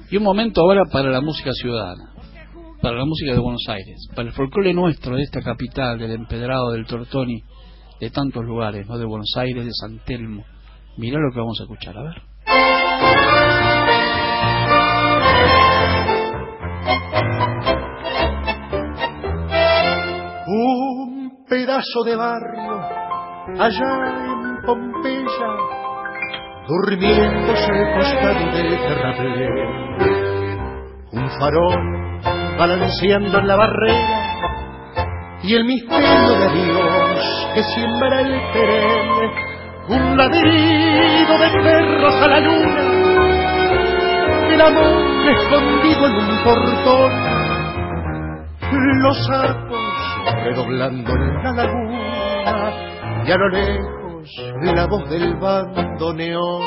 Y un momento ahora para la música ciudadana, para la música de Buenos Aires, para el folclore nuestro de esta capital, del Empedrado, del Tortoni, de tantos lugares, ¿no? De Buenos Aires, de San Telmo. Mirá lo que vamos a escuchar, a ver. Un pedazo de barrio allá en Pompeya, durmiéndose al costado del terraplén. Un farol balanceando en la barrera y el misterio de Dios que siembra el perenne. Un ladrido de perros a la luna, el amor escondido en un portón, los sapos redoblando en la laguna y a lo lejos la voz del bandoneón.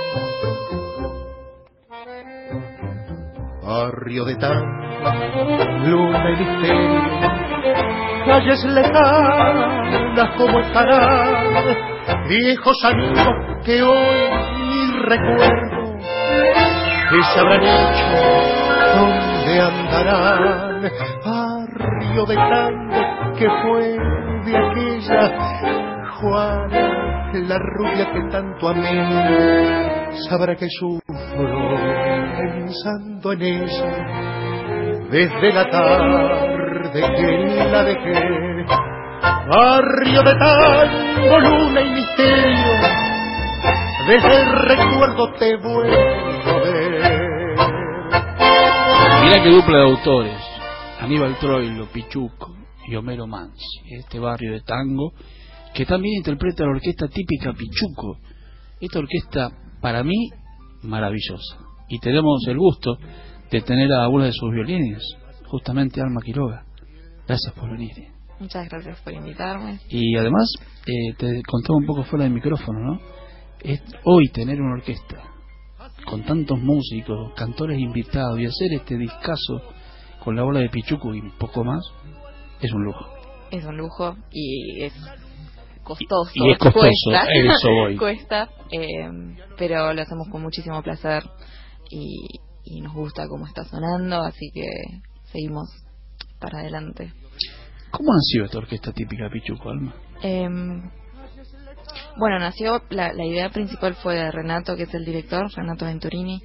Barrio de tango, luna y misterio, calles lejanas como estarán, viejos amigos que hoy ni recuerdo, que se habrán hecho, dónde andarán. Barrio de tango que fue de aquella Juana, la rubia que tanto amé, sabrá que sufro pensando en ella desde la tarde que la dejé. Barrio de tango, luna y misterio, desde el recuerdo te vuelvo a ver. Mirá qué dupla de autores, Aníbal Troilo, Pichuco y Homero Mansi, este barrio de tango que también interpreta la orquesta típica Pichuco, esta orquesta para mí maravillosa, y tenemos el gusto de tener a una de sus violines, justamente Alma Quiroga. Gracias por venir. Muchas gracias por invitarme. Y además, te contaba un poco fuera del micrófono, ¿no? Hoy tener una orquesta con tantos músicos, cantores invitados, y hacer este discazo con la bola de Pichuco y un poco más, es un lujo. Es un lujo y es costoso. Y es costoso, cuesta, eso voy. cuesta, pero lo hacemos con muchísimo placer y nos gusta cómo está sonando, así que seguimos para adelante. ¿Cómo nació esta orquesta típica Pichuco, Alma? Bueno, nació, la idea principal fue de Renato, que es el director, Renato Venturini,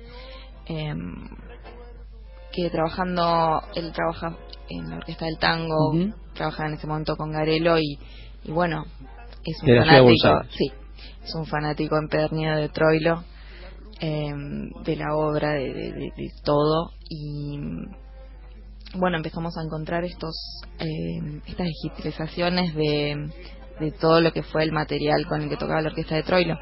que él trabaja en la orquesta del tango, trabajaba en ese momento con Garelo y bueno, es un fanático, sí, es un fanático empedernido de Troilo, de la obra, de todo, y bueno, empezamos a encontrar estas digitalizaciones de todo lo que fue el material con el que tocaba la orquesta de Troilo,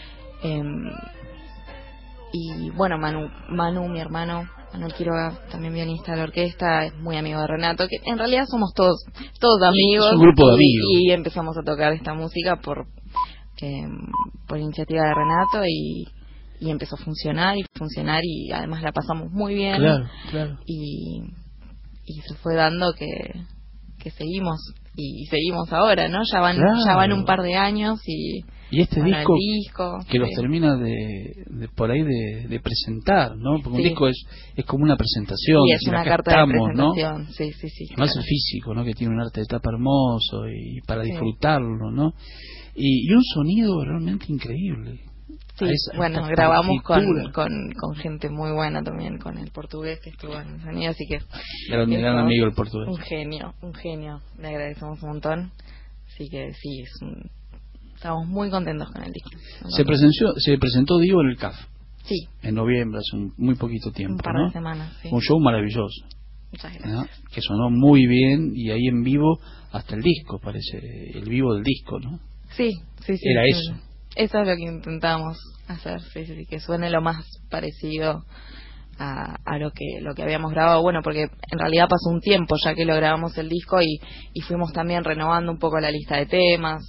y bueno, Manu, mi hermano Manuel Quiroga, también pianista de la orquesta, es muy amigo de Renato, que en realidad somos todos amigos. Es un grupo de amigos. Y empezamos a tocar esta música por iniciativa de Renato y empezó a funcionar y además la pasamos muy bien. Claro. Y se fue dando que seguimos y seguimos ahora, ¿no? Ya van un par de años y este disco que los sí. termina de por ahí de presentar, ¿no? Porque un Sí. disco es como una presentación, y es una carta de presentación, ¿no? Sí. Además el físico, ¿no? Que tiene un arte de tapa hermoso y para disfrutarlo, ¿no? Y un sonido realmente increíble. Sí, bueno, grabamos con gente muy buena también, con el portugués que estuvo en el sonido, así que gran amigo el portugués. Un genio, le agradecemos un montón, así que sí, estamos muy contentos con el disco. Se presentó Diego en el CAF. Sí. En noviembre, hace muy poquito tiempo, un par de semanas, sí. Un show maravilloso. Muchas gracias. ¿No? Que sonó muy bien y ahí en vivo hasta el disco, parece, el vivo del disco, ¿no? Sí. Era eso. Eso es lo que intentamos hacer, sí, que suene lo más parecido a lo que habíamos grabado. Bueno, porque en realidad pasó un tiempo ya que lo grabamos el disco y fuimos también renovando un poco la lista de temas,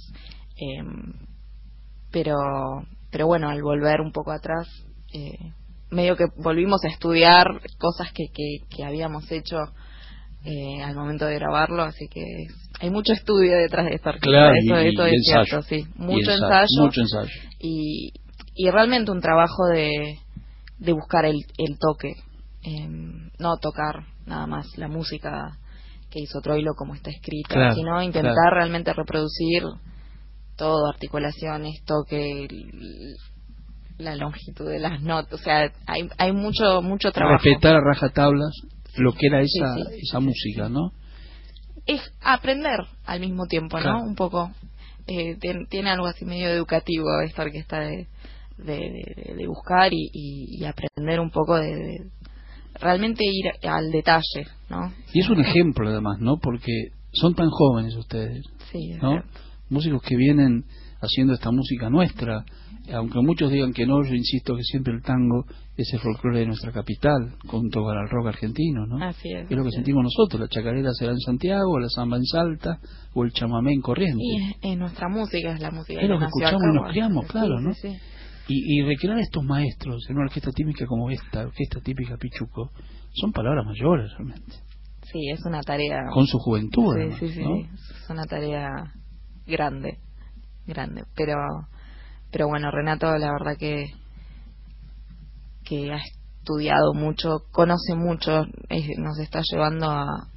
pero bueno, al volver un poco atrás, medio que volvimos a estudiar cosas que habíamos hecho al momento de grabarlo, así que hay mucho estudio detrás de esta orquesta. Claro, eso y es ensayo, cierto, sí, mucho ensayo y realmente un trabajo de buscar el toque no tocar nada más la música que hizo Troilo como está escrita, claro, sino intentar realmente reproducir todo, articulaciones, toque, la longitud de las notas, o sea, hay mucho trabajo. Respetar a rajatablas lo que era esa música, ¿no? Es aprender al mismo tiempo, ¿no? Claro. Un poco. Tiene algo así medio educativo esta orquesta de buscar y aprender un poco de realmente ir al detalle, ¿no? Y es un ejemplo además, ¿no? Porque son tan jóvenes ustedes, sí, ¿no? Músicos que vienen haciendo esta música nuestra, aunque muchos digan que no, yo insisto que siempre el tango es el folclore de nuestra capital, junto con el rock argentino, ¿no? Así es. Es lo que sentimos nosotros, la chacarera será en Santiago, la samba en Salta, o el chamamé en Corrientes. Y es nuestra música, es la música es lo que escuchamos y nos criamos, claro, ¿no? Sí. Y recrear a estos maestros en una orquesta típica como esta, orquesta típica Pichuco, son palabras mayores realmente. Sí, es una tarea. Con su juventud, sí, además, sí, ¿no? Es una tarea grande. Pero bueno, Renato, la verdad que ha estudiado mucho, conoce mucho, nos está llevando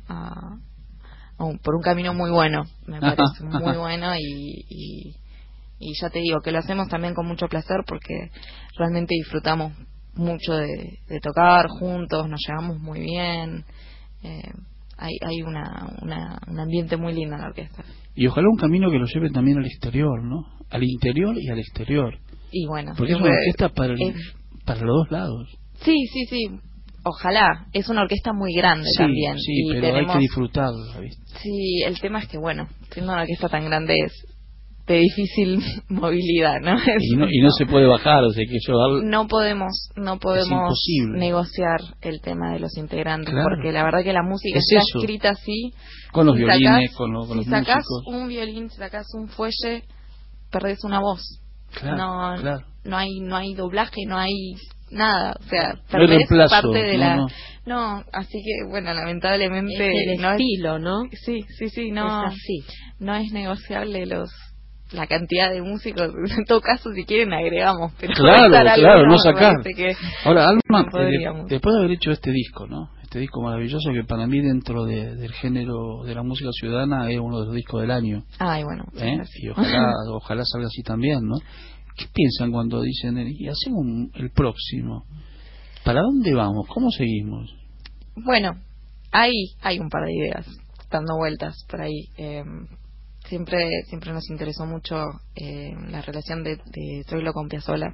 por un camino muy bueno, me parece, muy bueno, y ya te digo que lo hacemos también con mucho placer porque realmente disfrutamos mucho de tocar juntos, nos llevamos muy bien, hay un ambiente muy lindo en la orquesta. Y ojalá un camino que lo lleve también al exterior, ¿no? Al interior y al exterior. Y bueno, porque es una orquesta para los dos lados. Sí. Ojalá. Es una orquesta muy grande también. Sí, pero hay que disfrutarla, ¿viste? Sí, el tema es que, bueno, siendo una orquesta tan grande es de difícil movilidad, ¿no? Y no se puede bajar, o sea, que no podemos negociar el tema de los integrantes, claro, porque la verdad que la música está escrita así. Con los violines, con los músicos. Si sacás un violín, si sacás un fuelle, perdés una voz. Claro. No hay doblaje, no hay nada, o sea, perdés parte de no, así que bueno, lamentablemente es el estilo, ¿no? Sí, no es así. No es negociable la cantidad de músicos. En todo caso, si quieren agregamos, pero claro, no sacar. Ahora, Alma, no después de haber hecho este disco, ¿no? Este disco maravilloso que para mí dentro del género de la música ciudadana es uno de los discos del año. Ay, bueno. Y ojalá salga así también, ¿no? ¿Qué piensan cuando dicen y hacemos el próximo? ¿Para dónde vamos? ¿Cómo seguimos? Bueno, hay un par de ideas dando vueltas por ahí. Siempre nos interesó mucho la relación de Troilo con Piazzolla.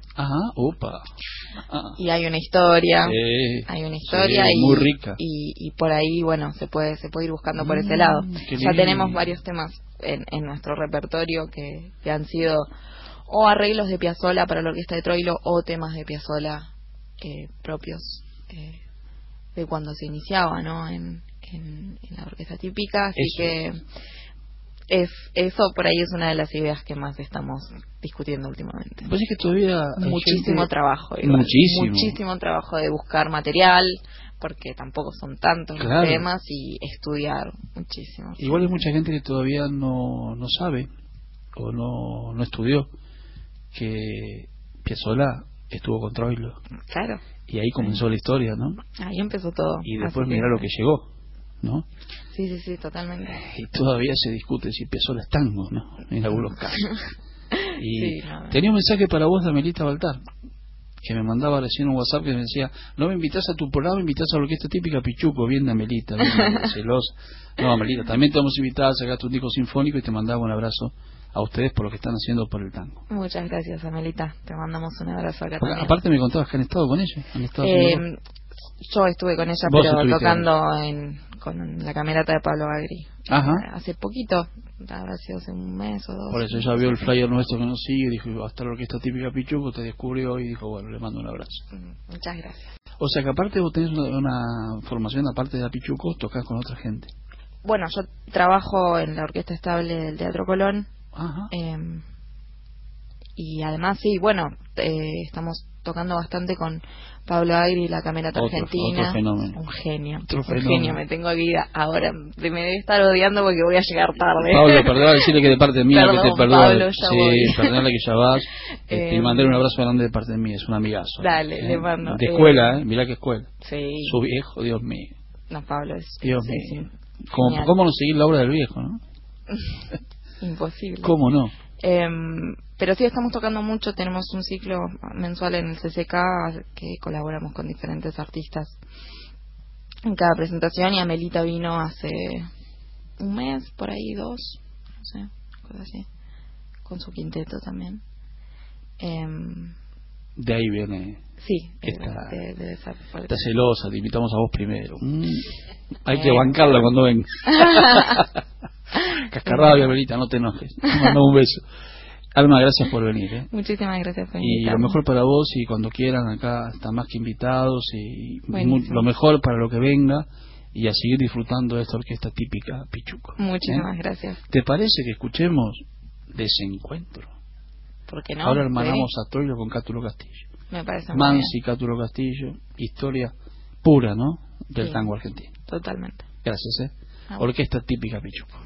Y hay una historia, muy rica. Y por ahí, bueno, se puede ir buscando por ese lado. Ya tenemos varios temas en nuestro repertorio que han sido o arreglos de Piazzolla para la orquesta de Troilo o temas de Piazzolla propios de cuando se iniciaba, ¿no? En la orquesta típica, así que eso por ahí es una de las ideas que más estamos discutiendo últimamente. Pues es que todavía muchísimo trabajo, muchísimo trabajo de buscar material, porque tampoco son tantos los temas, y estudiar muchísimo. Igual hay mucha gente que todavía no sabe o no estudió que Piazzolla estuvo con Troilo. Claro. Y ahí comenzó la historia, ¿no? Ahí empezó todo. Y después mirá lo que llegó, ¿no? Sí, totalmente. Y todavía se discute si Piazzolla es tango, ¿no? En algunos casos. Y tenía un mensaje para vos de Amelita Baltar, que me mandaba recién un WhatsApp que me decía: no me invitas a tu programa, me invitas a la orquesta típica Pichuco. Bien de Amelita, celosa. No, Amelita, también te hemos invitado a sacar tu disco sinfónico, y te mandaba un abrazo a ustedes por lo que están haciendo por el tango. Muchas gracias, Amelita, te mandamos un abrazo acá también. Aparte me contabas que han estado con ella. Yo estuve con ella, pero tocando con la camerata de Pablo Agri. Hace poquito, habrá sido hace un mes o dos. Por eso ella vio el flyer nuestro que nos sigue y dijo: hasta la orquesta típica Pichuco, te descubrió y dijo: bueno, le mando un abrazo. Muchas gracias. O sea que aparte vos tenés una formación, aparte de la Pichuco, tocás con otra gente. Bueno, yo trabajo en la orquesta estable del Teatro Colón. Y además estamos tocando bastante con Pablo Agri y la Camerata Argentina. Otro fenómeno. Un genio. Me tengo que ir ahora. Me debe estar odiando porque voy a llegar tarde. Pablo, perdona, decirle que de parte mía perdón, que te perdone. Pablo, sí, perdónale que ya vas. Y mandarle un abrazo grande de parte de mí, es un amigazo. Dale, le mando. De escuela, mirá qué escuela. Sí. Su viejo, Dios mío. No, Pablo es... Dios mío. ¿Cómo no seguir la obra del viejo, no? Imposible. ¿Cómo no? Pero sí, estamos tocando mucho. Tenemos un ciclo mensual en el CCK que colaboramos con diferentes artistas en cada presentación, y Amelita vino hace un mes, por ahí 2, no sé, cosas así, con su quinteto también. De ahí viene. Sí, de esa está celosa, te invitamos a vos primero. Hay que bancarla cuando venga. Cascarrabia, Amelita, no te enojes. Te mando un beso. Alma, gracias por venir. Muchísimas gracias por invitarme. Y lo mejor para vos, y cuando quieran, acá están más que invitados, y lo mejor para lo que venga, y a seguir disfrutando de esta orquesta típica Pichuco. Muchísimas gracias. ¿Te parece que escuchemos Desencuentro? ¿Por qué no? Ahora hermanamos a Troilo con Cátulo Castillo. Me parece muy Mansi, Cátulo Castillo, historia pura, ¿no?, del tango argentino. Totalmente. Gracias, Orquesta típica Pichuco.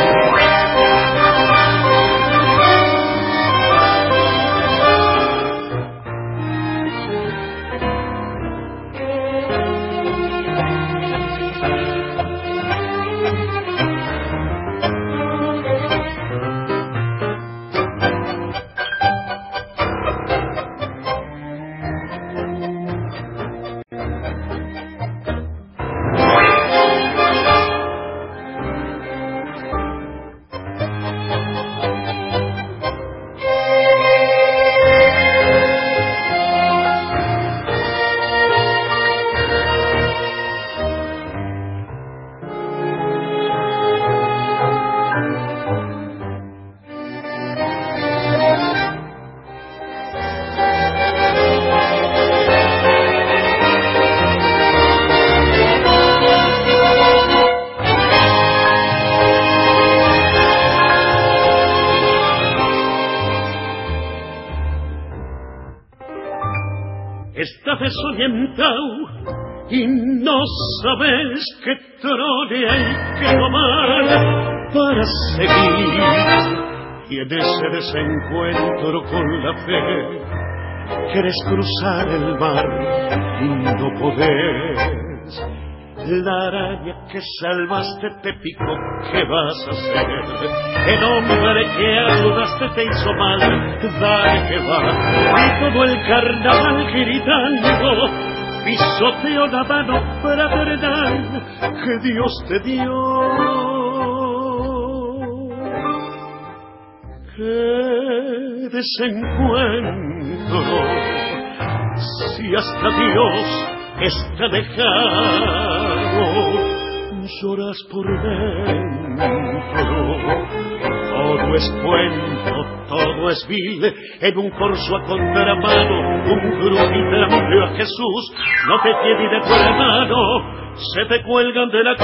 Desorientado y no sabes qué trole hay que tomar para seguir, y en ese desencuentro con la fe quieres cruzar el mar y no podés. La araña que salvaste te picó, ¿qué vas a hacer? El hombre que ayudaste te hizo mal, dale que va. Y todo el carnaval gritando pisoteó la mano fraternal que Dios te dio. ¡Qué desencuentro! Si hasta Dios está lejano, lloras por dentro. Todo es cuento, todo es vil. En un corso a contramano, un crucifijo a Jesús no te tiene de tu hermano, se te cuelgan de la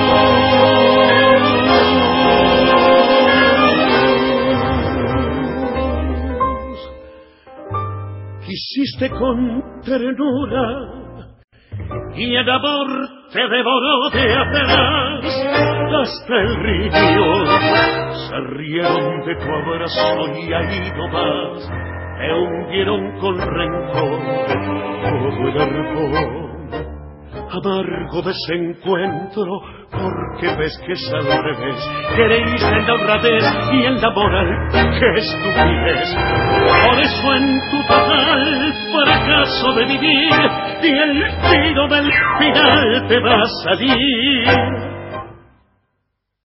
cruz. Quisiste con ternura y el amor te devoró de atrás hasta el riñón. Se rieron de tu abrazo y ahí nomás te hundieron con rencor todo el arpón. Amargo desencuentro, porque ves que es al revés. Creíste en la honradez y en la moral, qué estupidez. Por eso en tu total fracaso de vivir, y el tiro del final te va a salir.